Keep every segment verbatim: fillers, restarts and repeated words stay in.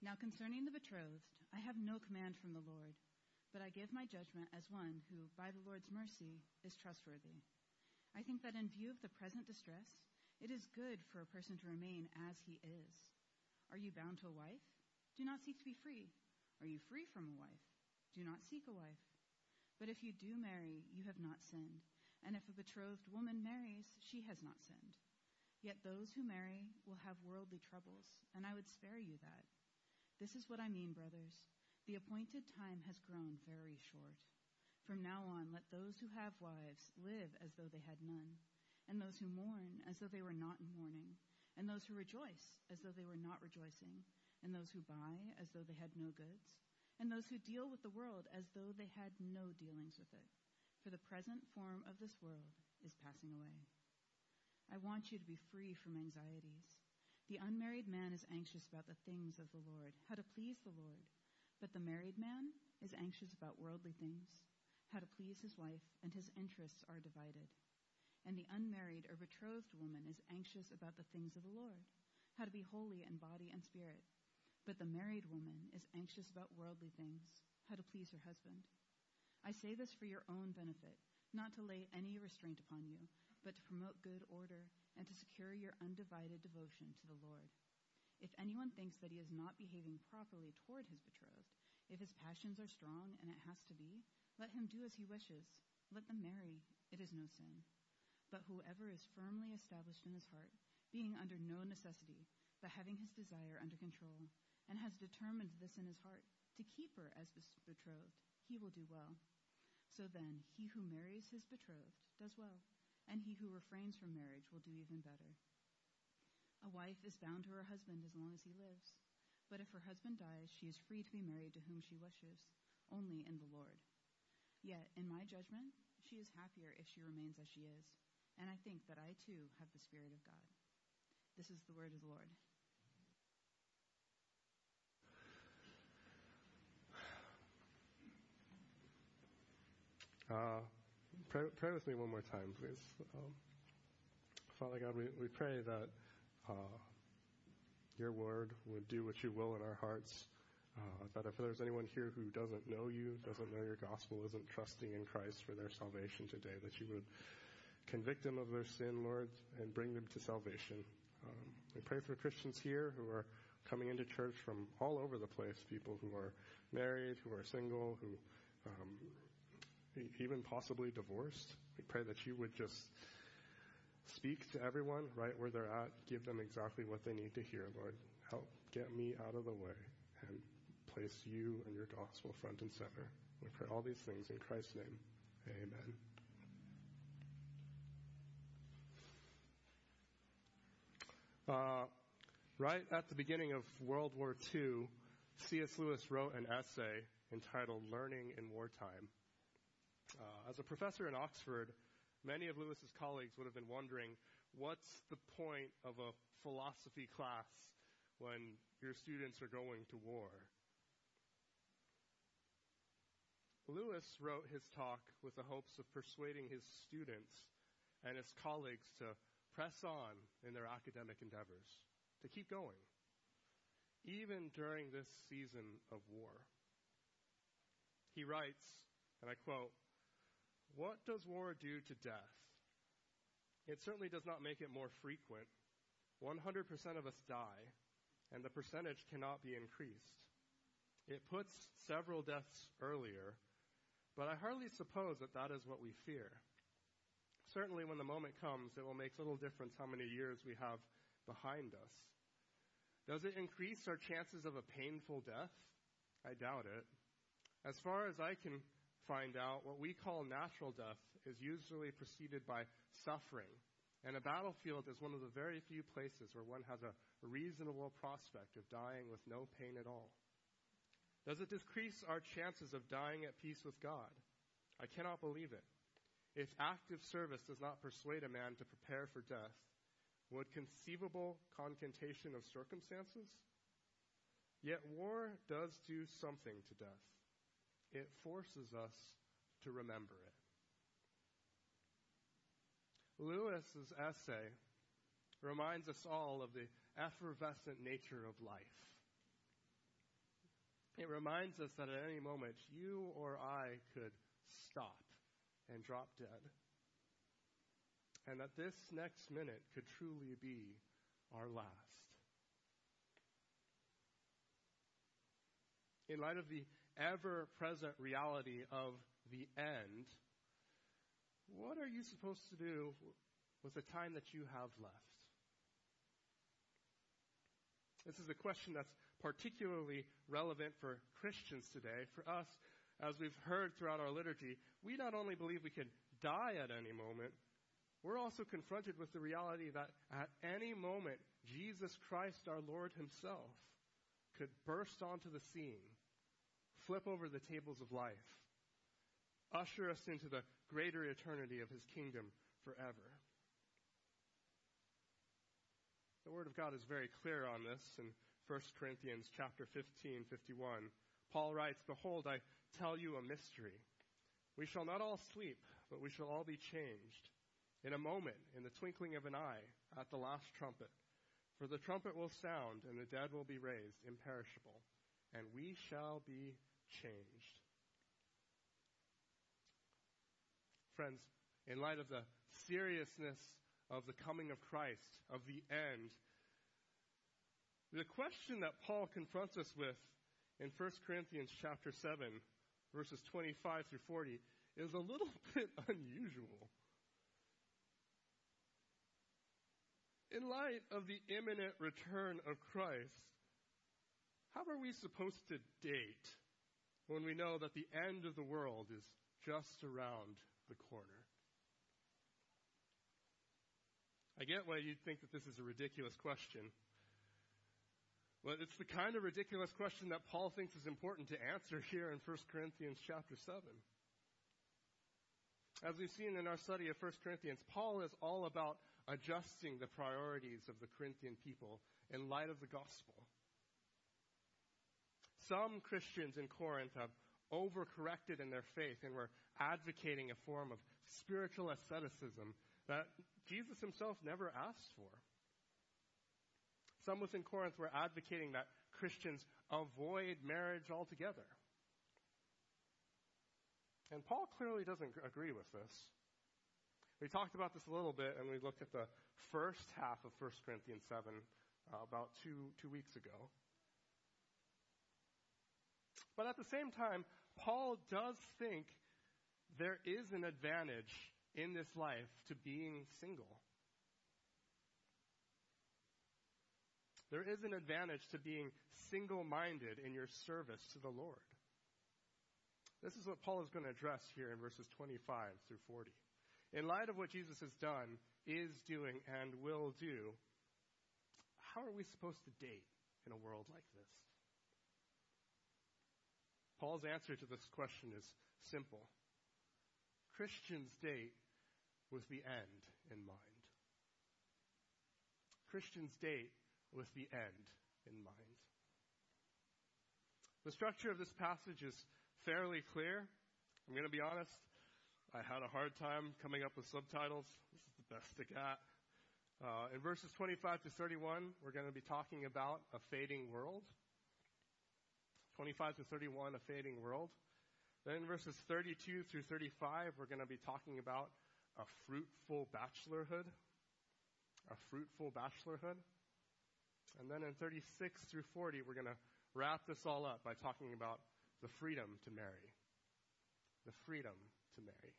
Now concerning the betrothed, I have no command from the Lord, but I give my judgment as one who, by the Lord's mercy, is trustworthy. I think that in view of the present distress, it is good for a person to remain as he is. Are you bound to a wife? Do not seek to be free. Are you free from a wife? Do not seek a wife. But if you do marry, you have not sinned. And if a betrothed woman marries, she has not sinned. Yet those who marry will have worldly troubles, and I would spare you that. This is what I mean, brothers. The appointed time has grown very short. From now on, let those who have wives live as though they had none, and those who mourn as though they were not in mourning, and those who rejoice as though they were not rejoicing, and those who buy as though they had no goods, and those who deal with the world as though they had no dealings with it. For the present form of this world is passing away. I want you to be free from anxieties. The unmarried man is anxious about the things of the Lord, how to please the Lord. But the married man is anxious about worldly things, how to please his wife, and his interests are divided. And the unmarried or betrothed woman is anxious about the things of the Lord, how to be holy in body and spirit. But the married woman is anxious about worldly things, how to please her husband. I say this for your own benefit, not to lay any restraint upon you, but to promote good order and to secure your undivided devotion to the Lord. If anyone thinks that he is not behaving properly toward his betrothed, if his passions are strong and it has to be, let him do as he wishes. Let them marry. It is no sin. But whoever is firmly established in his heart, being under no necessity, but having his desire under control, and has determined this in his heart, to keep her as betrothed, he will do well. So then, he who marries his betrothed does well, and he who refrains from marriage will do even better. A wife is bound to her husband as long as he lives, but if her husband dies, she is free to be married to whom she wishes, only in the Lord. Yet, in my judgment, she is happier if she remains as she is, and I think that I too have the Spirit of God. This is the word of the Lord. Uh, pray, pray with me one more time, please. Um, Father God, we, we pray that uh, your word would do what you will in our hearts, uh, that if there's anyone here who doesn't know you, doesn't know your gospel, isn't trusting in Christ for their salvation today, that you would convict them of their sin, Lord, and bring them to salvation. Um, we pray for Christians here who are coming into church from all over the place, people who are married, who are single, who um, even possibly divorced. We pray that you would just speak to everyone right where they're at, give them exactly what they need to hear, Lord. Help get me out of the way and place you and your gospel front and center. We pray all these things in Christ's name. Amen. Uh, right at the beginning of World War Two, C S Lewis wrote an essay entitled Learning in Wartime. Uh, as a professor in Oxford, many of Lewis's colleagues would have been wondering, what's the point of a philosophy class when your students are going to war? Lewis wrote his talk with the hopes of persuading his students and his colleagues to press on in their academic endeavors, to keep going, even during this season of war. He writes, and I quote, "What does war do to death? It certainly does not make it more frequent. one hundred percent of us die, and the percentage cannot be increased. It puts several deaths earlier, but I hardly suppose that that is what we fear. Certainly when the moment comes, it will make little difference how many years we have behind us. Does it increase our chances of a painful death? I doubt it. As far as I can find out, what we call natural death is usually preceded by suffering, and a battlefield is one of the very few places where one has a reasonable prospect of dying with no pain at all. Does it decrease our chances of dying at peace with God? I cannot believe it. If active service does not persuade a man to prepare for death, would conceivable concatenation of circumstances? Yet war does do something to death. It forces us to remember it." Lewis's essay reminds us all of the effervescent nature of life. It reminds us that at any moment, you or I could stop and drop dead. And that this next minute could truly be our last. In light of the ever-present reality of the end, what are you supposed to do with the time that you have left? This is a question that's particularly relevant for Christians today. For us, as we've heard throughout our liturgy, we not only believe we can die at any moment, we're also confronted with the reality that at any moment, Jesus Christ, our Lord himself, could burst onto the scene, flip over the tables of life, usher us into the greater eternity of his kingdom forever. The Word of God is very clear on this. In First Corinthians chapter fifteen, fifty-one, Paul writes, "Behold, I tell you a mystery. We shall not all sleep, but we shall all be changed. In a moment, in the twinkling of an eye, at the last trumpet. For the trumpet will sound, and the dead will be raised imperishable, and we shall be changed." Friends, in light of the seriousness of the coming of Christ, of the end, the question that Paul confronts us with in First Corinthians chapter seven, verses twenty-five through forty, is a little bit unusual. In light of the imminent return of Christ, how are we supposed to date when we know that the end of the world is just around the corner? I get why you'd think that this is a ridiculous question. But it's the kind of ridiculous question that Paul thinks is important to answer here in First Corinthians chapter seven. As we've seen in our study of First Corinthians, Paul is all about adjusting the priorities of the Corinthian people in light of the gospel. Some Christians in Corinth have overcorrected in their faith and were advocating a form of spiritual asceticism that Jesus himself never asked for. Some within Corinth were advocating that Christians avoid marriage altogether. And Paul clearly doesn't agree with this. We talked about this a little bit, and we looked at the first half of First Corinthians seven uh, about two, two weeks ago. But at the same time, Paul does think there is an advantage in this life to being single. There is an advantage to being single-minded in your service to the Lord. This is what Paul is going to address here in verses twenty-five through forty. In light of what Jesus has done, is doing, and will do, how are we supposed to date in a world like this? Paul's answer to this question is simple. Christians date with the end in mind. Christians date with the end in mind. The structure of this passage is fairly clear. I'm going to be honest. I had a hard time coming up with subtitles. This is the best I got. Uh, in verses twenty-five to thirty-one, we're going to be talking about a fading world. twenty-five to thirty-one, a fading world. Then in verses thirty-two through thirty-five, we're going to be talking about a fruitful bachelorhood. A fruitful bachelorhood. And then in thirty-six through forty, we're going to wrap this all up by talking about the freedom to marry. The freedom to marry.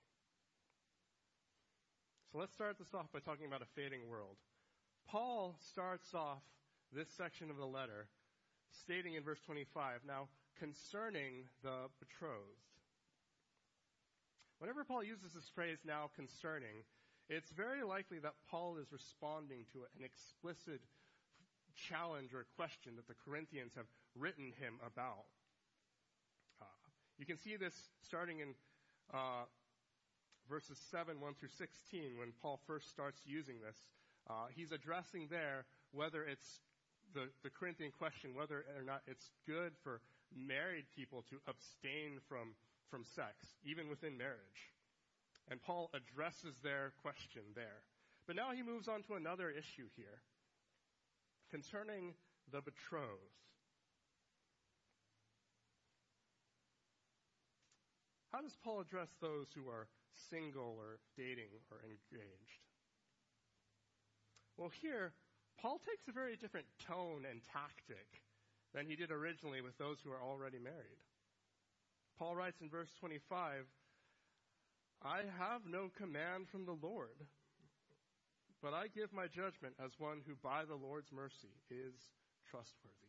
So let's start this off by talking about a fading world. Paul starts off this section of the letter stating in verse twenty-five, now, concerning the betrothed. Whenever Paul uses this phrase, now concerning, it's very likely that Paul is responding to an explicit challenge or question that the Corinthians have written him about. Uh, you can see this starting in uh, verses seven, one through sixteen, when Paul first starts using this. Uh, he's addressing there whether it's the, the Corinthian question, whether or not it's good for married people to abstain from, from sex, even within marriage. And Paul addresses their question there. But now he moves on to another issue here, concerning the betrothed. how does Paul address those who are single or dating or engaged? Well, here, Paul takes a very different tone and tactic than he did originally with those who are already married. Paul writes in verse twenty-five, I have no command from the Lord, but I give my judgment as one who by the Lord's mercy is trustworthy.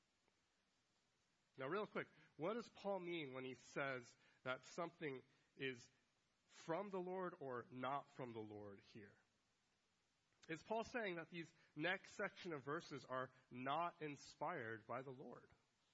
Now, real quick, what does Paul mean when he says that something is from the Lord or not from the Lord here? Is Paul saying that these next section of verses are not inspired by the Lord?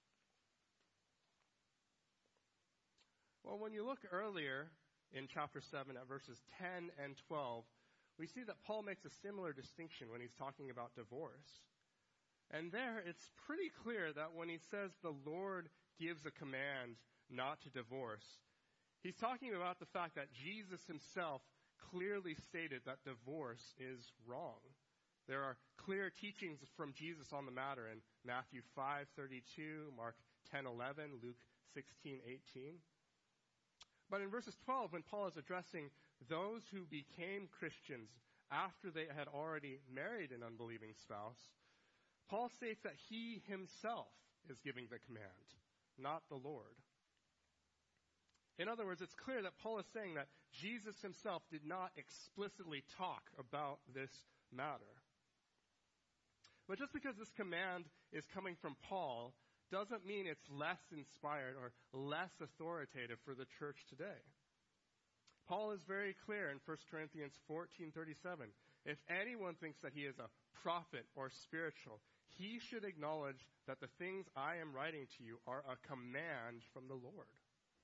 Well, when you look earlier in chapter seven at verses ten and twelve, we see that Paul makes a similar distinction when he's talking about divorce. And there, it's pretty clear that when he says the Lord gives a command not to divorce, he's talking about the fact that Jesus himself clearly stated that divorce is wrong. There are clear teachings from Jesus on the matter in Matthew five thirty-two, Mark ten eleven, Luke sixteen eighteen. But in verses twelve, when Paul is addressing those who became Christians after they had already married an unbelieving spouse, Paul states that he himself is giving the command, not the Lord. In other words, it's clear that Paul is saying that Jesus himself did not explicitly talk about this matter. But just because this command is coming from Paul doesn't mean it's less inspired or less authoritative for the church today. Paul is very clear in First Corinthians fourteen thirty-seven. If anyone thinks that he is a prophet or spiritual, he should acknowledge that the things I am writing to you are a command from the Lord.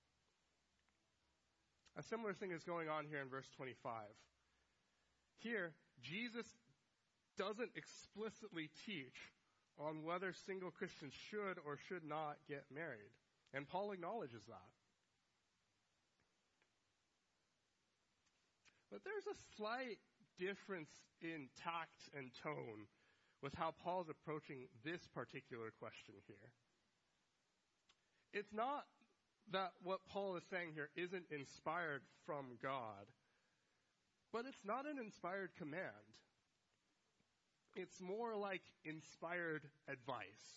A similar thing is going on here in verse twenty-five. Here, Jesus doesn't explicitly teach on whether single Christians should or should not get married. And Paul acknowledges that. But there's a slight difference in tact and tone with how Paul's approaching this particular question here. It's not that what Paul is saying here isn't inspired from God, but it's not an inspired command. It's more like inspired advice.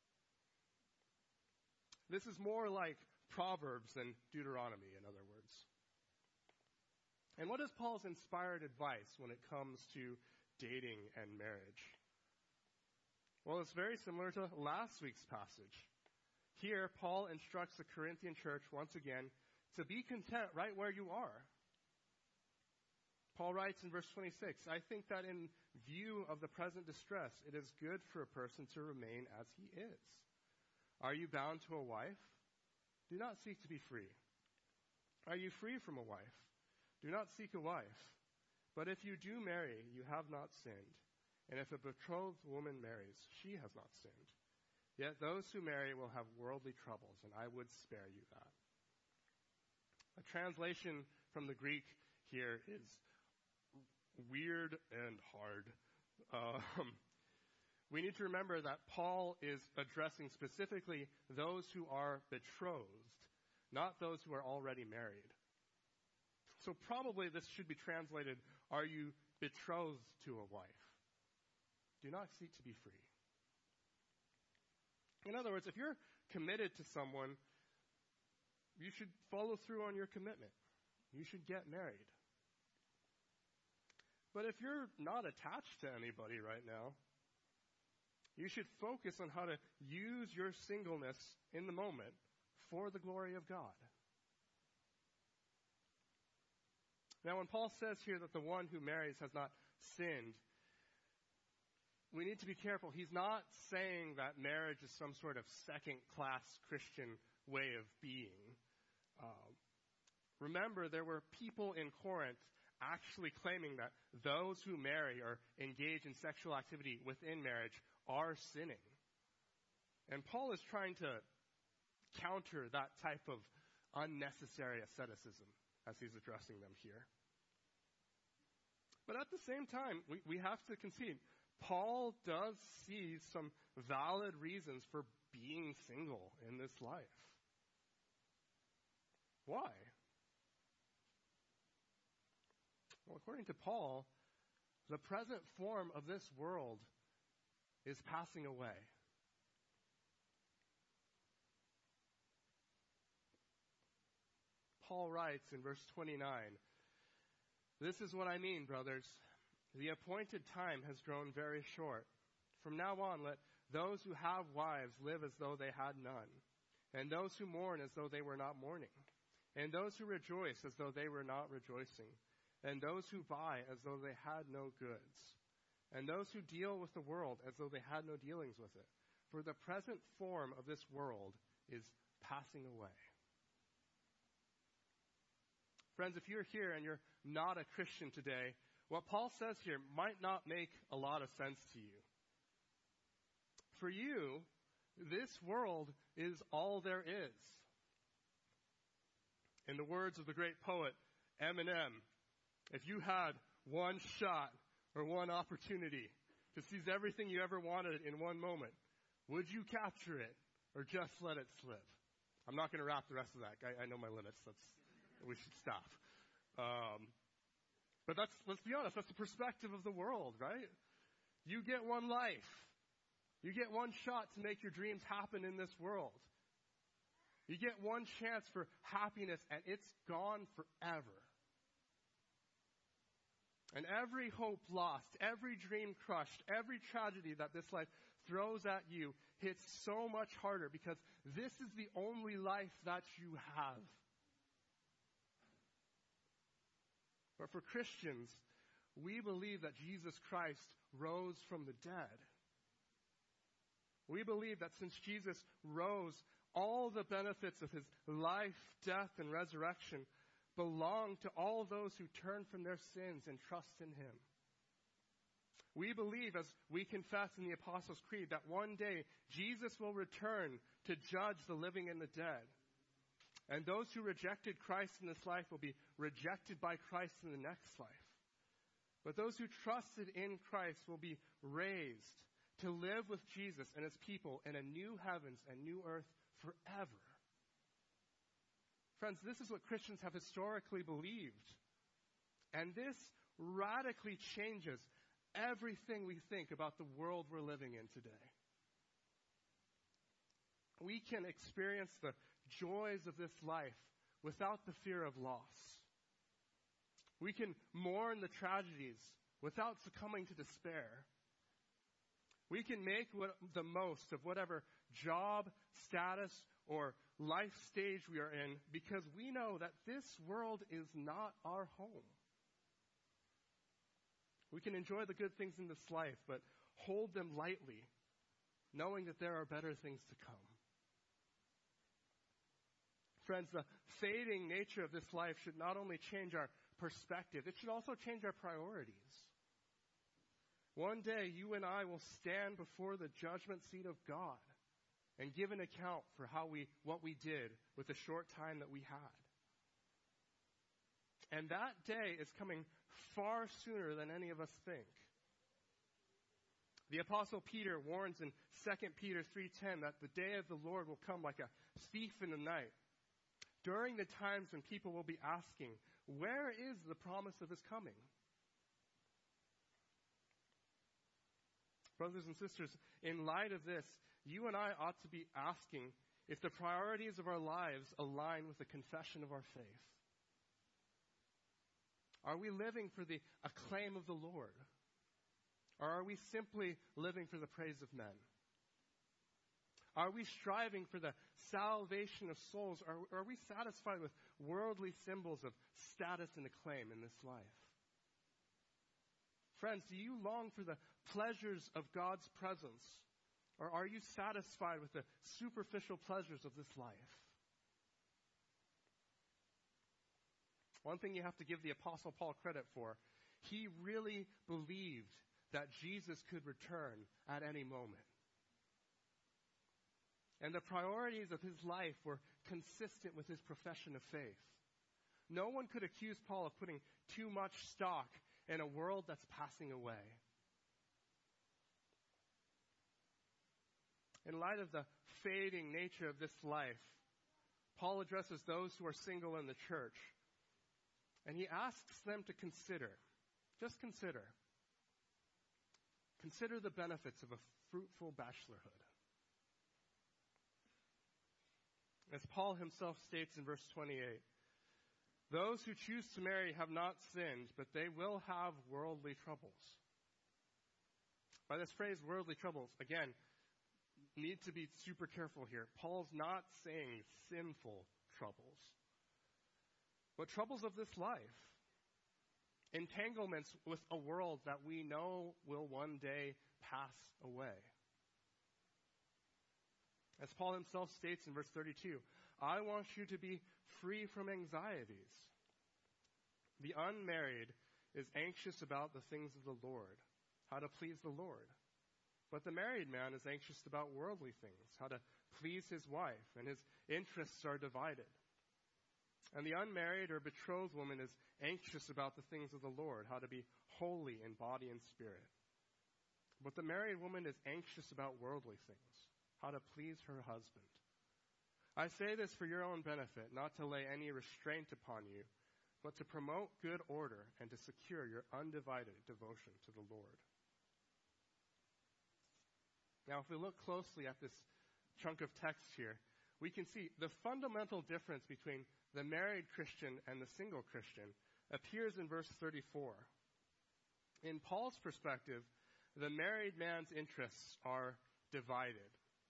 This is more like Proverbs than Deuteronomy, in other words. And what is Paul's inspired advice when it comes to dating and marriage? Well, it's very similar to last week's passage. Here, Paul instructs the Corinthian church once again to be content right where you are. Paul writes in verse twenty-six, I think that in view of the present distress, it is good for a person to remain as he is. Are you bound to a wife? Do not seek to be free. Are you free from a wife? Do not seek a wife. But if you do marry, you have not sinned. And if a betrothed woman marries, she has not sinned. Yet those who marry will have worldly troubles, and I would spare you that. A translation from the Greek here is weird and hard. Um, we need to remember that Paul is addressing specifically those who are betrothed, not those who are already married. So probably this should be translated, are you betrothed to a wife? Do not seek to be free. In other words, if you're committed to someone, you should follow through on your commitment. You should get married. But if you're not attached to anybody right now, you should focus on how to use your singleness in the moment for the glory of God. Now, when Paul says here that the one who marries has not sinned, we need to be careful. He's not saying that marriage is some sort of second-class Christian way of being. Um, remember, there were people in Corinth actually claiming that those who marry or engage in sexual activity within marriage are sinning. And Paul is trying to counter that type of unnecessary asceticism as he's addressing them here. But at the same time, we, we have to concede, Paul does see some valid reasons for being single in this life. Why? Well, according to Paul, the present form of this world is passing away. Paul writes in verse twenty-nine, "This is what I mean, brothers. The appointed time has grown very short. From now on, let those who have wives live as though they had none, and those who mourn as though they were not mourning, and those who rejoice as though they were not rejoicing, and those who buy as though they had no goods, and those who deal with the world as though they had no dealings with it. For the present form of this world is passing away." Friends, if you're here and you're not a Christian today, what Paul says here might not make a lot of sense to you. For you, this world is all there is. In the words of the great poet Eminem, if you had one shot or one opportunity to seize everything you ever wanted in one moment, would you capture it or just let it slip? I'm not going to rap the rest of that. I, I know my limits. That's, we should stop. Um, but that's, let's be honest, that's the perspective of the world, right? You get one life. You get one shot to make your dreams happen in this world. You get one chance for happiness, and it's gone forever. And every hope lost, every dream crushed, every tragedy that this life throws at you hits so much harder because this is the only life that you have. But for Christians, we believe that Jesus Christ rose from the dead. We believe that since Jesus rose, all the benefits of his life, death, and resurrection belong to all those who turn from their sins and trust in him. We believe, as we confess in the Apostles' Creed, that one day Jesus will return to judge the living and the dead. And those who rejected Christ in this life will be rejected by Christ in the next life. But those who trusted in Christ will be raised to live with Jesus and his people in a new heavens and new earth forever. Friends, this is what Christians have historically believed. And this radically changes everything we think about the world we're living in today. We can experience the joys of this life without the fear of loss. We can mourn the tragedies without succumbing to despair. We can make what, the most of whatever job, status, or life stage we are in because we know that this world is not our home. We can enjoy the good things in this life, but hold them lightly, knowing that there are better things to come. Friends, the fading nature of this life should not only change our perspective, it should also change our priorities. One day, you and I will stand before the judgment seat of God and give an account for how we, what we did with the short time that we had. And that day is coming far sooner than any of us think. The Apostle Peter warns in Second Peter three ten that the day of the Lord will come like a thief in the night. During the times when people will be asking, where is the promise of his coming? Brothers and sisters, in light of this, you and I ought to be asking if the priorities of our lives align with the confession of our faith. Are we living for the acclaim of the Lord? Or are we simply living for the praise of men? Are we striving for the salvation of souls? Or are we satisfied with worldly symbols of status and acclaim in this life? Friends, do you long for the pleasures of God's presence? Or are you satisfied with the superficial pleasures of this life? One thing you have to give the Apostle Paul credit for, he really believed that Jesus could return at any moment. And the priorities of his life were consistent with his profession of faith. No one could accuse Paul of putting too much stock in a world that's passing away. In light of the fading nature of this life, Paul addresses those who are single in the church. And he asks them to consider, just consider, consider the benefits of a fruitful bachelorhood. As Paul himself states in verse twenty-eight, those who choose to marry have not sinned, but they will have worldly troubles. By this phrase, worldly troubles, again, need to be super careful here. Paul's not saying sinful troubles, but troubles of this life. Entanglements with a world that we know will one day pass away. As Paul himself states in verse thirty-two, I want you to be free from anxieties. The unmarried is anxious about the things of the Lord, how to please the Lord. But the married man is anxious about worldly things, how to please his wife, and his interests are divided. And the unmarried or betrothed woman is anxious about the things of the Lord, how to be holy in body and spirit. But the married woman is anxious about worldly things, how to please her husband. I say this for your own benefit, not to lay any restraint upon you, but to promote good order and to secure your undivided devotion to the Lord. Now, if we look closely at this chunk of text here, we can see the fundamental difference between the married Christian and the single Christian appears in verse thirty-four. In Paul's perspective, the married man's interests are divided.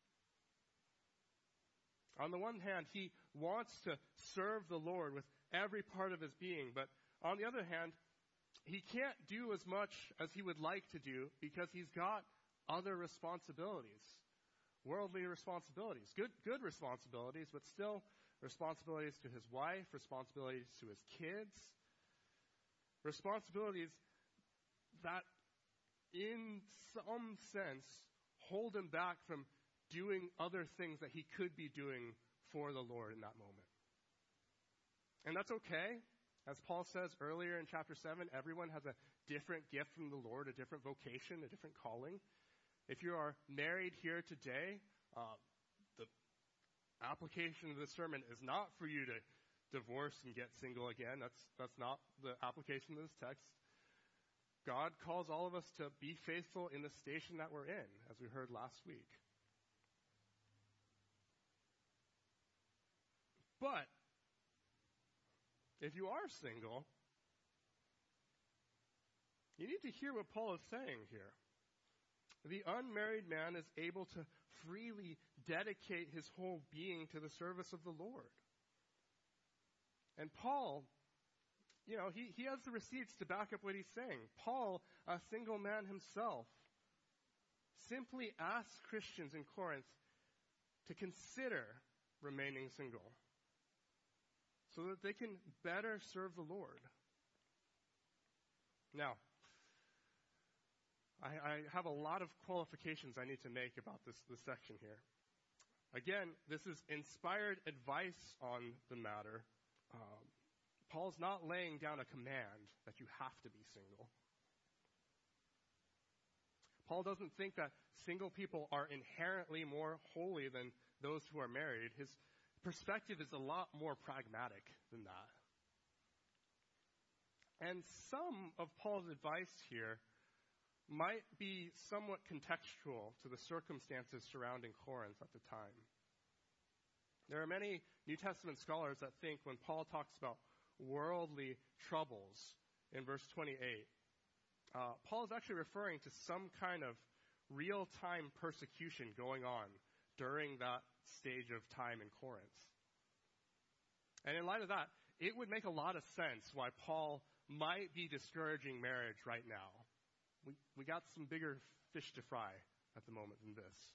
On the one hand, he wants to serve the Lord with every part of his being, but on the other hand, he can't do as much as he would like to do because he's got other responsibilities, worldly responsibilities, good, good responsibilities, but still responsibilities to his wife, responsibilities to his kids, responsibilities that in some sense hold him back from doing other things that he could be doing for the Lord in that moment. And that's okay. As Paul says earlier in chapter seven, everyone has a different gift from the Lord, a different vocation, a different calling. If you are married here today, uh, the application of this sermon is not for you to divorce and get single again. That's, that's not the application of this text. God calls all of us to be faithful in the station that we're in, as we heard last week. But if you are single, you need to hear what Paul is saying here. The unmarried man is able to freely dedicate his whole being to the service of the Lord. And Paul, you know, he, he has the receipts to back up what he's saying. Paul, a single man himself, simply asks Christians in Corinth to consider remaining single so that they can better serve the Lord. Now, I, I have a lot of qualifications I need to make about this, this section here. Again, this is inspired advice on the matter. Um, Paul's not laying down a command that you have to be single. Paul doesn't think that single people are inherently more holy than those who are married. His perspective is a lot more pragmatic than that. And some of Paul's advice here might be somewhat contextual to the circumstances surrounding Corinth at the time. There are many New Testament scholars that think when Paul talks about worldly troubles in verse twenty-eight, uh, Paul is actually referring to some kind of real-time persecution going on during that stage of time in Corinth. And in light of that, it would make a lot of sense why Paul might be discouraging marriage right now. We, we got some bigger fish to fry at the moment than this.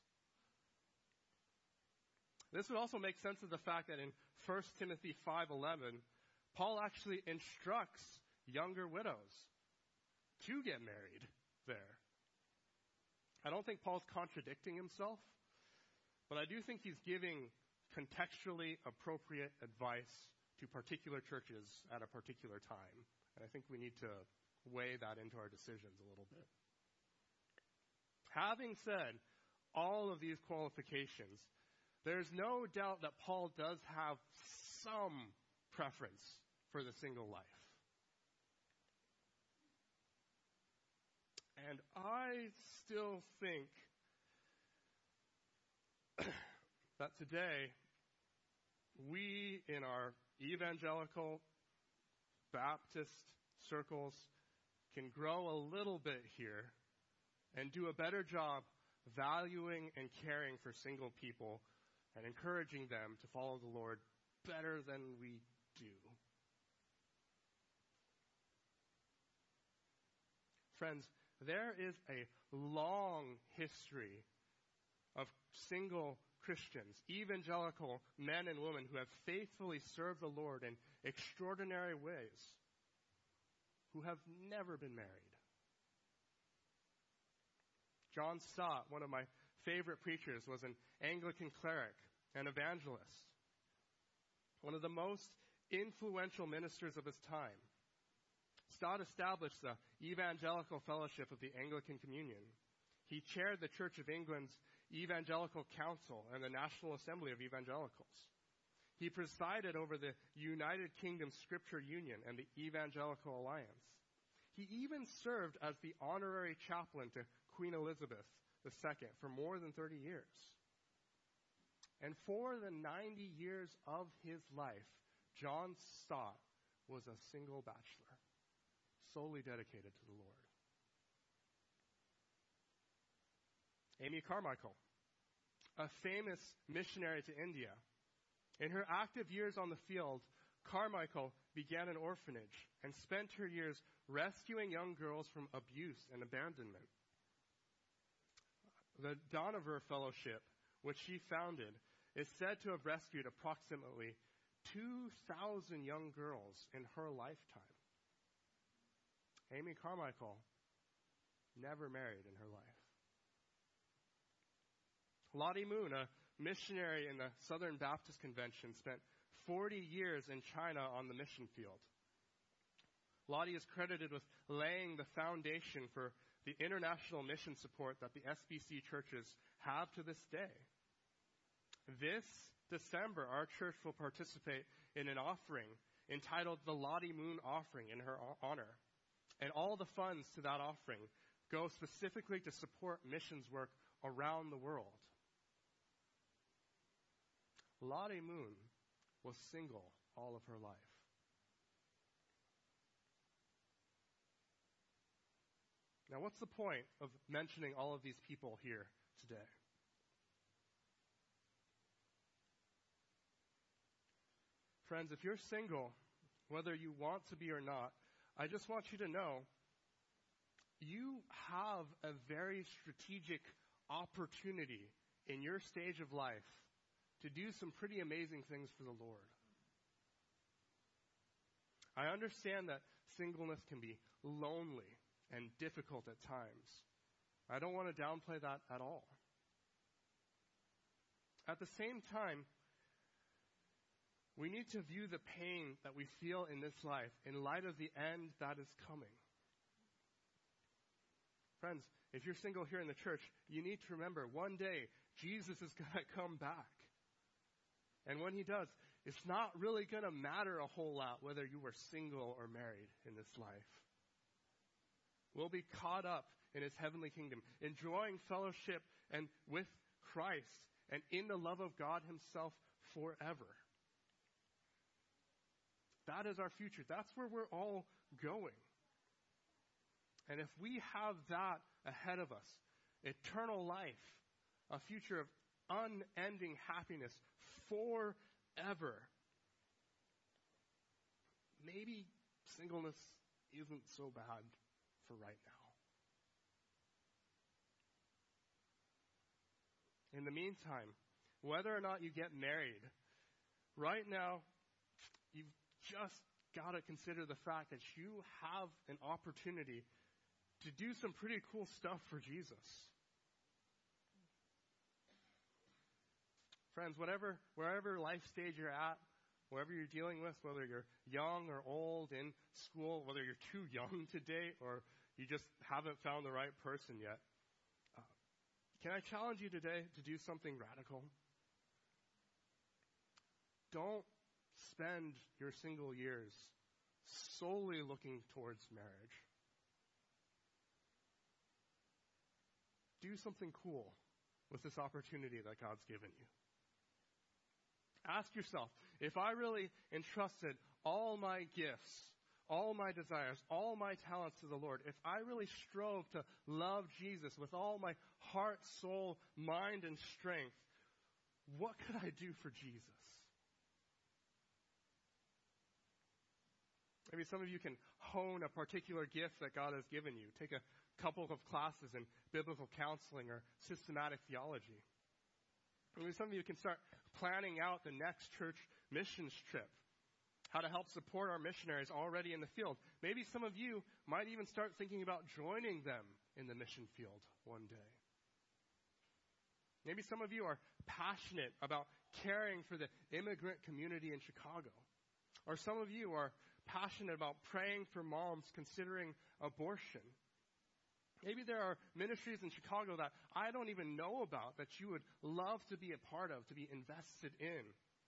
This would also make sense of the fact that in First Timothy five eleven, Paul actually instructs younger widows to get married there. I don't think Paul's contradicting himself, but I do think he's giving contextually appropriate advice to particular churches at a particular time. And I think we need to weigh that into our decisions a little bit. Having said all of these qualifications, there's no doubt that Paul does have some preference for the single life. And I still think that today, we in our evangelical Baptist circles can grow a little bit here and do a better job valuing and caring for single people and encouraging them to follow the Lord better than we do. Friends, there is a long history of single Christians, evangelical men and women who have faithfully served the Lord in extraordinary ways, who have never been married. John Stott, one of my favorite preachers, was an Anglican cleric, an evangelist, one of the most influential ministers of his time. Stott established the Evangelical Fellowship of the Anglican Communion. He chaired the Church of England's Evangelical Council and the National Assembly of Evangelicals. He presided over the United Kingdom Scripture Union and the Evangelical Alliance. He even served as the honorary chaplain to Queen Elizabeth the Second for more than thirty years. And for the ninety years of his life, John Stott was a single bachelor, solely dedicated to the Lord. Amy Carmichael, a famous missionary to India. In her active years on the field, Carmichael began an orphanage and spent her years rescuing young girls from abuse and abandonment. The Dohnavur Fellowship, which she founded, is said to have rescued approximately two thousand young girls in her lifetime. Amy Carmichael never married in her life. Lottie Moon, a missionary in the Southern Baptist Convention, spent forty years in China on the mission field. Lottie is credited with laying the foundation for the international mission support that the S B C churches have to this day. This December, our church will participate in an offering entitled the Lottie Moon Offering in her honor. And all the funds to that offering go specifically to support missions work around the world. Lottie Moon was single all of her life. Now, what's the point of mentioning all of these people here today? Friends, if you're single, whether you want to be or not, I just want you to know you have a very strategic opportunity in your stage of life to do some pretty amazing things for the Lord. I understand that singleness can be lonely and difficult at times. I don't want to downplay that at all. At the same time, we need to view the pain that we feel in this life in light of the end that is coming. Friends, if you're single here in the church, you need to remember one day Jesus is going to come back. And when he does, it's not really going to matter a whole lot whether you were single or married in this life. We'll be caught up in his heavenly kingdom, enjoying fellowship and with Christ and in the love of God himself forever. That is our future. That's where we're all going. And if we have that ahead of us, eternal life, a future of unending happiness forever, maybe singleness isn't so bad for right now. In the meantime, whether or not you get married, right now, you've just got to consider the fact that you have an opportunity to do some pretty cool stuff for Jesus. Friends, whatever, wherever life stage you're at, wherever you're dealing with, whether you're young or old in school, whether you're too young to date or you just haven't found the right person yet, uh, can I challenge you today to do something radical? Don't spend your single years solely looking towards marriage. do something cool with this opportunity that God's given you. Ask yourself, if I really entrusted all my gifts, all my desires, all my talents to the Lord, if I really strove to love Jesus with all my heart, soul, mind, and strength, what could I do for Jesus? Maybe some of you can hone a particular gift that God has given you. Take a couple of classes in biblical counseling or systematic theology. Maybe some of you can start planning out the next church missions trip, how to help support our missionaries already in the field. Maybe some of you might even start thinking about joining them in the mission field one day. Maybe some of you are passionate about caring for the immigrant community in Chicago. Or some of you are passionate about praying for moms considering abortion. Maybe there are ministries in Chicago that I don't even know about that you would love to be a part of, to be invested in.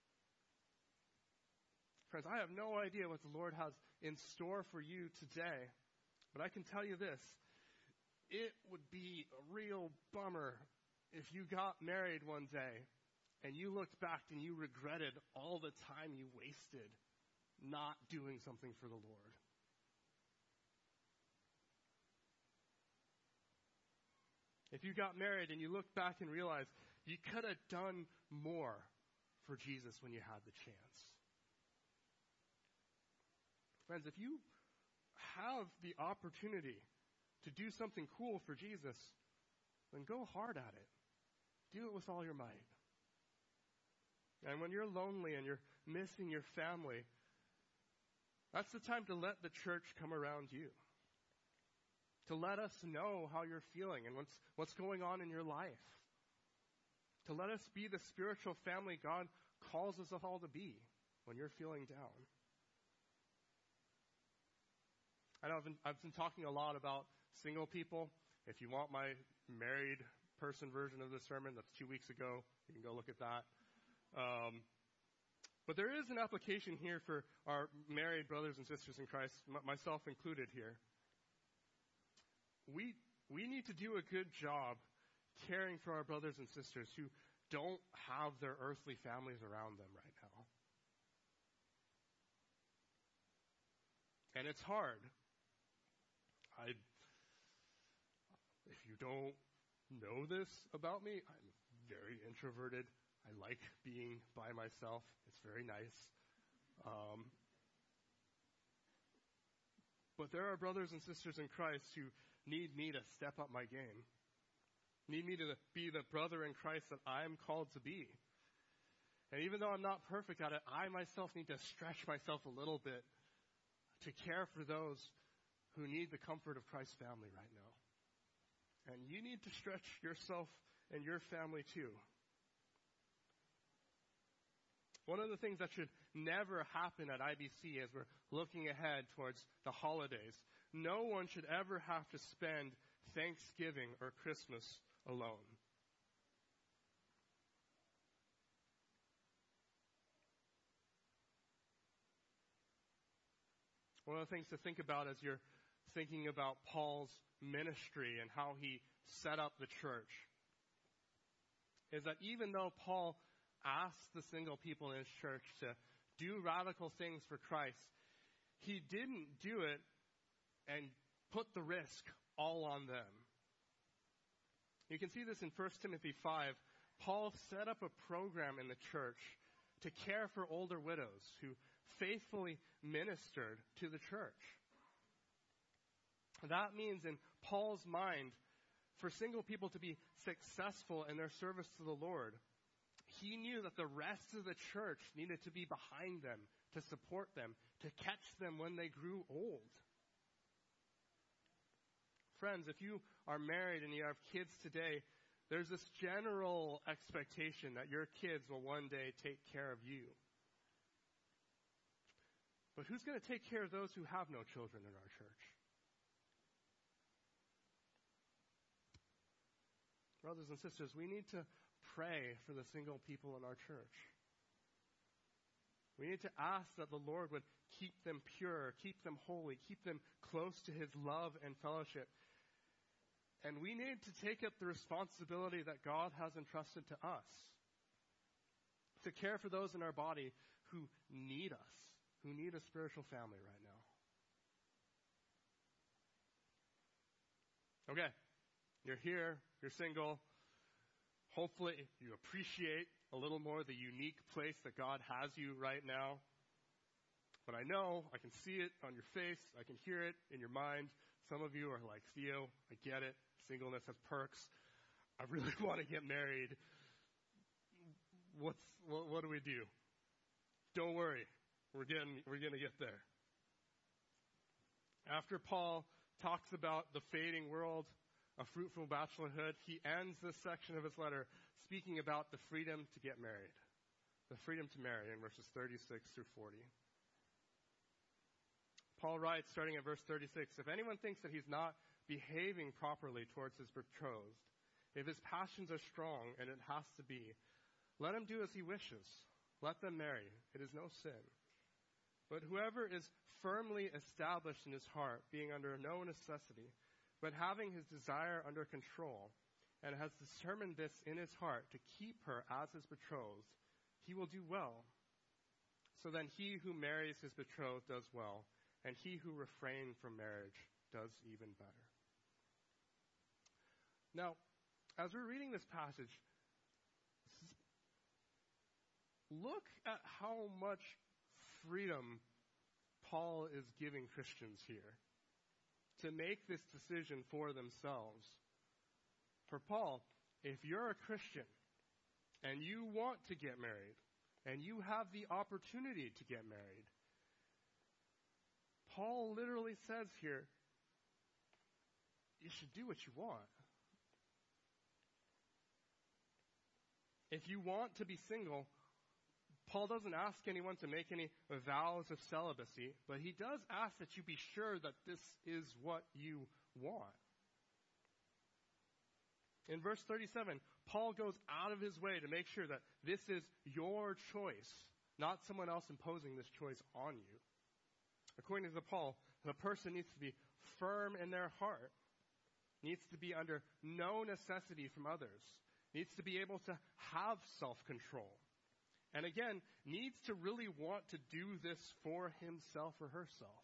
Friends, I have no idea what the Lord has in store for you today, but I can tell you this. It would be a real bummer if you got married one day and you looked back and you regretted all the time you wasted not doing something for the Lord. If you got married and you look back and realize you could have done more for Jesus when you had the chance. Friends, if you have the opportunity to do something cool for Jesus, then go hard at it. Do it with all your might. And when you're lonely and you're missing your family, that's the time to let the church come around you. To let us know how you're feeling and what's, what's going on in your life. To let us be the spiritual family God calls us all to be when you're feeling down. I know I've been, I've been talking a lot about single people. If you want my married person version of the sermon, that's two weeks ago. You can go look at that. Um, but there is an application here for our married brothers and sisters in Christ, m- myself included here. We we need to do a good job caring for our brothers and sisters who don't have their earthly families around them right now. And it's hard. I, if you don't know this about me, I'm very introverted. I like being by myself. It's very nice. Um, but there are brothers and sisters in Christ who need me to step up my game. Need me to be the brother in Christ that I'm called to be. And even though I'm not perfect at it, I myself need to stretch myself a little bit to care for those who need the comfort of Christ's family right now. And you need to stretch yourself and your family too. One of the things that should never happen at I B C as we're looking ahead towards the holidays, no one should ever have to spend Thanksgiving or Christmas alone. One of the things to think about as you're thinking about Paul's ministry and how he set up the church is that even though Paul asked the single people in his church to do radical things for Christ, he didn't do it and put the risk all on them. You can see this in First Timothy five. Paul set up a program in the church to care for older widows who faithfully ministered to the church. That means in Paul's mind, for single people to be successful in their service to the Lord, he knew that the rest of the church needed to be behind them, to support them, to catch them when they grew old. Friends, if you are married and you have kids today, there's this general expectation that your kids will one day take care of you. But who's going to take care of those who have no children in our church? Brothers and sisters, we need to pray for the single people in our church. We need to ask that the Lord would keep them pure, keep them holy, keep them close to his love and fellowship. And we need to take up the responsibility that God has entrusted to us to care for those in our body who need us, who need a spiritual family right now. Okay, you're here, you're single. Hopefully you appreciate a little more the unique place that God has you right now. But I know, I can see it on your face, I can hear it in your mind. Some of you are like, Theo, I get it. Singleness has perks. I really want to get married. What's what, what do we do? Don't worry. We're getting we're going to get there. After Paul talks about the fading world, a fruitful bachelorhood, he ends this section of his letter speaking about the freedom to get married. The freedom to marry in verses thirty-six through forty. Paul writes, starting at verse thirty-six, if anyone thinks that he's not behaving properly towards his betrothed, if his passions are strong, and it has to be, let him do as he wishes. Let them marry. It is no sin. But whoever is firmly established in his heart, being under no necessity, but having his desire under control, and has determined this in his heart to keep her as his betrothed, he will do well. So then he who marries his betrothed does well, and he who refrains from marriage does even better. Now, as we're reading this passage, look at how much freedom Paul is giving Christians here to make this decision for themselves. For Paul, if you're a Christian and you want to get married and you have the opportunity to get married, Paul literally says here, you should do what you want. If you want to be single, Paul doesn't ask anyone to make any vows of celibacy, but he does ask that you be sure that this is what you want. In verse thirty-seven, Paul goes out of his way to make sure that this is your choice, not someone else imposing this choice on you. According to Paul, the person needs to be firm in their heart, needs to be under no necessity from others, needs to be able to have self-control, and again, needs to really want to do this for himself or herself.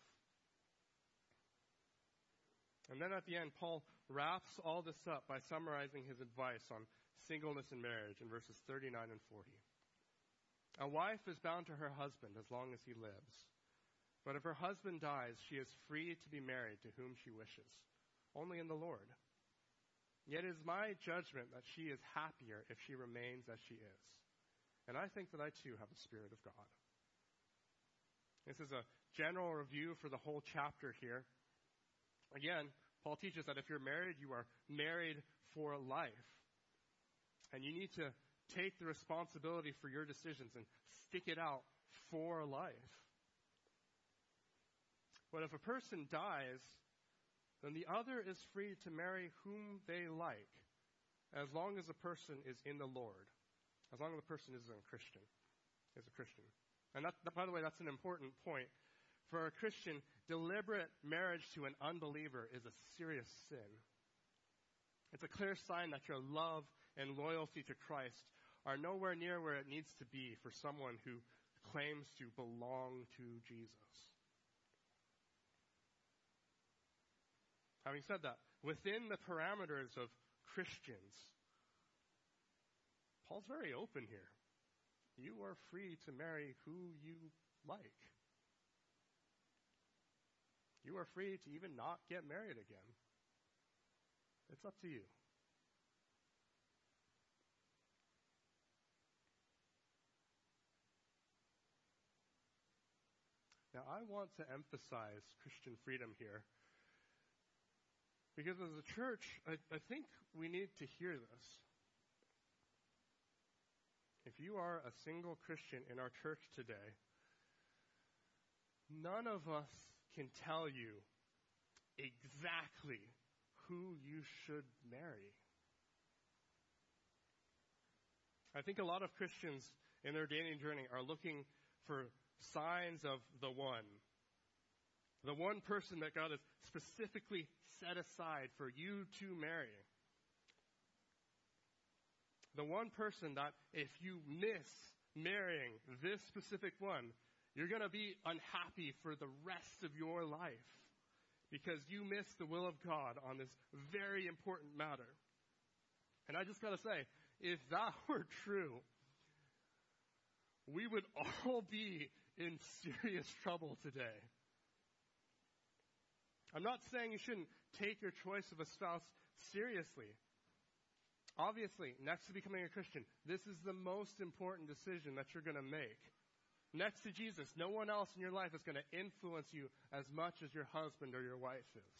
And then at the end, Paul wraps all this up by summarizing his advice on singleness and marriage in verses thirty-nine and forty. A wife is bound to her husband as long as he lives. But if her husband dies, she is free to be married to whom she wishes, only in the Lord. Yet it is my judgment that she is happier if she remains as she is. And I think that I too have the Spirit of God. This is a general review for the whole chapter here. Again, Paul teaches that if you're married, you are married for life. And you need to take the responsibility for your decisions and stick it out for life. But if a person dies, then the other is free to marry whom they like, as long as the person is in the Lord, as long as the person is a Christian, is a Christian. And that, that, by the way, that's an important point. For a Christian, deliberate marriage to an unbeliever is a serious sin. It's a clear sign that your love and loyalty to Christ are nowhere near where it needs to be for someone who claims to belong to Jesus. Having said that, within the parameters of Christians, Paul's very open here. You are free to marry who you like. You are free to even not get married again. It's up to you. Now, I want to emphasize Christian freedom here, because as a church, I, I think we need to hear this. If you are a single Christian in our church today, none of us can tell you exactly who you should marry. I think a lot of Christians in their dating journey are looking for signs of the one, The one person that God has specifically set aside for you to marry. The one person that if you miss marrying this specific one, you're going to be unhappy for the rest of your life because you missed the will of God on this very important matter. And I just got to say, if that were true, we would all be in serious trouble today. I'm not saying you shouldn't take your choice of a spouse seriously. Obviously, next to becoming a Christian, this is the most important decision that you're going to make. Next to Jesus, no one else in your life is going to influence you as much as your husband or your wife is.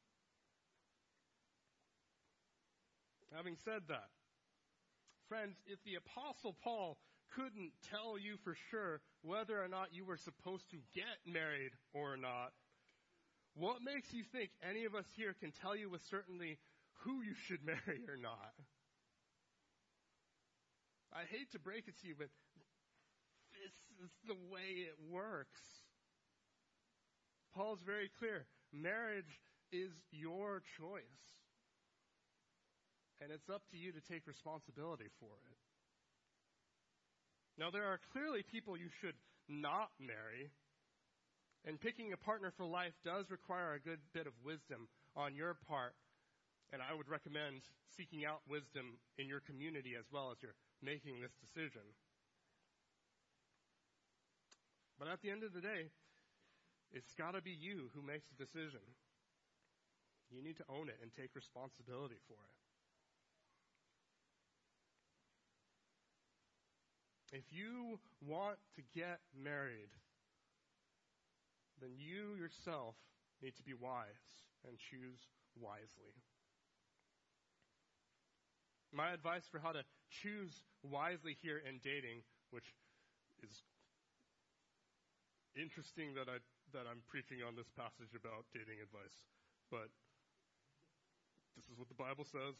Having said that, friends, if the Apostle Paul couldn't tell you for sure whether or not you were supposed to get married or not, what makes you think any of us here can tell you with certainty who you should marry or not? I hate to break it to you, but this is the way it works. Paul's very clear. Marriage is your choice. And it's up to you to take responsibility for it. Now, there are clearly people you should not marry. And picking a partner for life does require a good bit of wisdom on your part. And I would recommend seeking out wisdom in your community as well as you're making this decision. But at the end of the day, it's got to be you who makes the decision. You need to own it and take responsibility for it. If you want to get married, then you yourself need to be wise and choose wisely. My advice for how to choose wisely here in dating, which is interesting that I that I'm preaching on this passage about dating advice, but this is what the Bible says.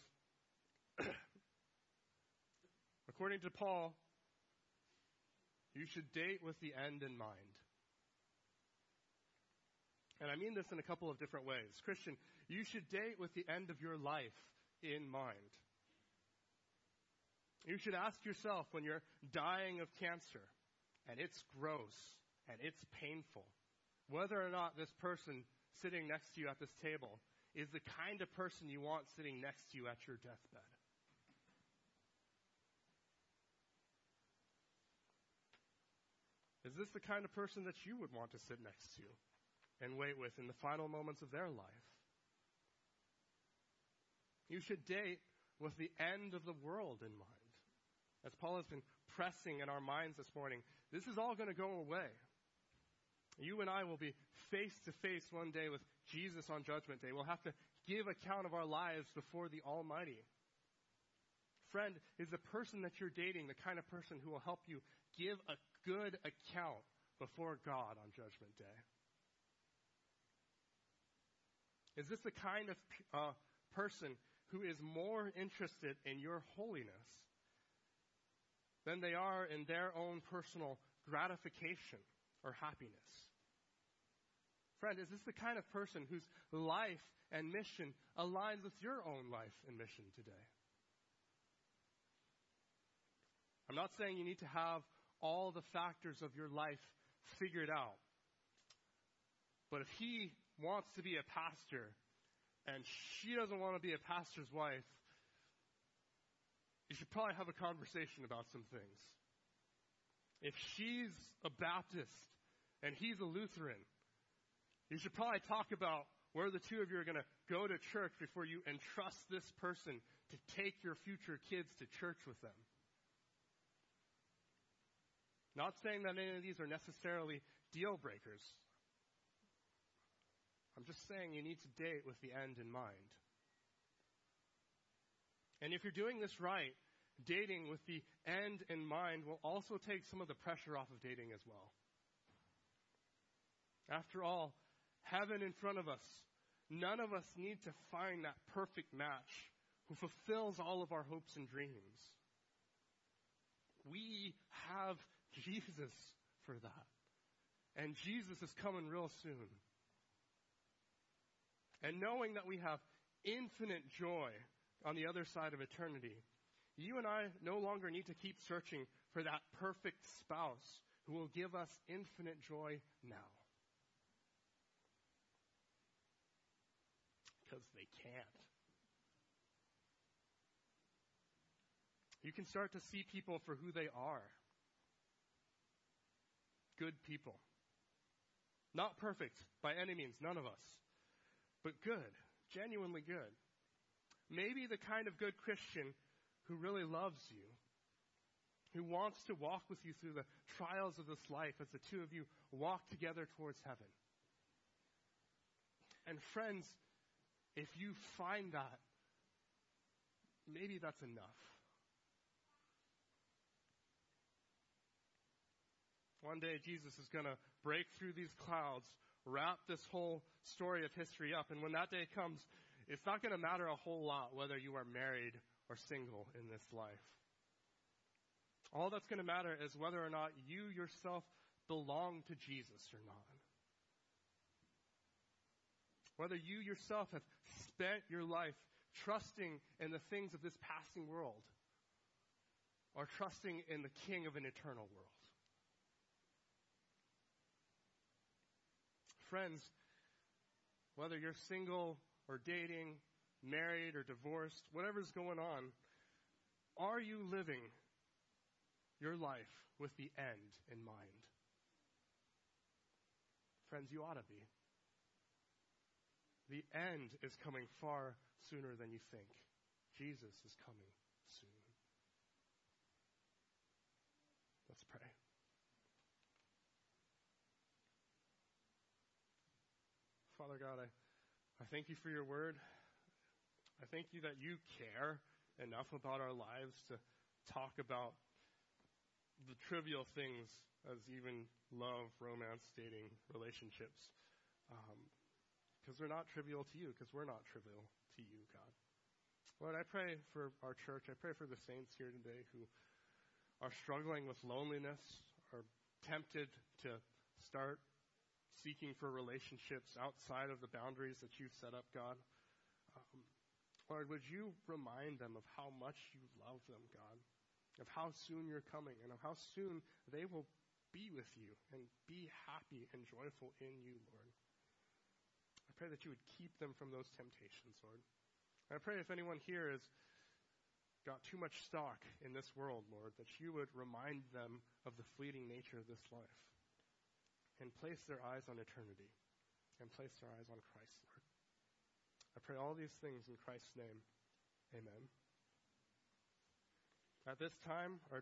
According to Paul, you should date with the end in mind. And I mean this in a couple of different ways. Christian, you should date with the end of your life in mind. You should ask yourself when you're dying of cancer, and it's gross, and it's painful, whether or not this person sitting next to you at this table is the kind of person you want sitting next to you at your deathbed. Is this the kind of person that you would want to sit next to and wait with in the final moments of their life? You should date with the end of the world in mind. As Paul has been pressing in our minds this morning, this is all going to go away. You and I will be face to face one day with Jesus on Judgment Day. We'll have to give account of our lives before the Almighty. Friend, is the person that you're dating the kind of person who will help you give a good account before God on Judgment Day? Is this the kind of uh, person who is more interested in your holiness than they are in their own personal gratification or happiness? Friend, is this the kind of person whose life and mission aligns with your own life and mission today? I'm not saying you need to have all the factors of your life figured out. But if he wants to be a pastor and she doesn't want to be a pastor's wife, you should probably have a conversation about some things. If she's a Baptist and he's a Lutheran, you should probably talk about where the two of you are going to go to church before you entrust this person to take your future kids to church with them. Not saying that any of these are necessarily deal breakers. I'm just saying you need to date with the end in mind. And if you're doing this right, dating with the end in mind will also take some of the pressure off of dating as well. After all, heaven in front of us, none of us need to find that perfect match who fulfills all of our hopes and dreams. We have Jesus for that. And Jesus is coming real soon. And knowing that we have infinite joy on the other side of eternity, you and I no longer need to keep searching for that perfect spouse who will give us infinite joy now. Because they can't. You can start to see people for who they are. Good people. Not perfect by any means, none of us. But good, genuinely good. Maybe the kind of good Christian who really loves you, who wants to walk with you through the trials of this life as the two of you walk together towards heaven. And friends, if you find that, maybe that's enough. One day Jesus is going to break through these clouds, wrap this whole story of history up, and when that day comes, it's not going to matter a whole lot whether you are married or single in this life. All that's going to matter is whether or not you yourself belong to Jesus or not. Whether you yourself have spent your life trusting in the things of this passing world or trusting in the King of an eternal world. Friends, whether you're single or dating, married or divorced, whatever's going on, are you living your life with the end in mind? Friends, you ought to be. The end is coming far sooner than you think. Jesus is coming soon. Let's pray. Father God, I, I thank you for your word. I thank you that you care enough about our lives to talk about the trivial things as even love, romance, dating, relationships. Um, because they're not trivial to you, because we're not trivial to you, God. Lord, I pray for our church. I pray for the saints here today who are struggling with loneliness, are tempted to start seeking for relationships outside of the boundaries that you've set up, God. Um, Lord, would you remind them of how much you love them, God, of how soon you're coming, and of how soon they will be with you and be happy and joyful in you, Lord. I pray that you would keep them from those temptations, Lord. And I pray if anyone here has got too much stock in this world, Lord, that you would remind them of the fleeting nature of this life and place their eyes on eternity and place their eyes on Christ, Lord. I pray all these things in Christ's name. Amen. At this time, our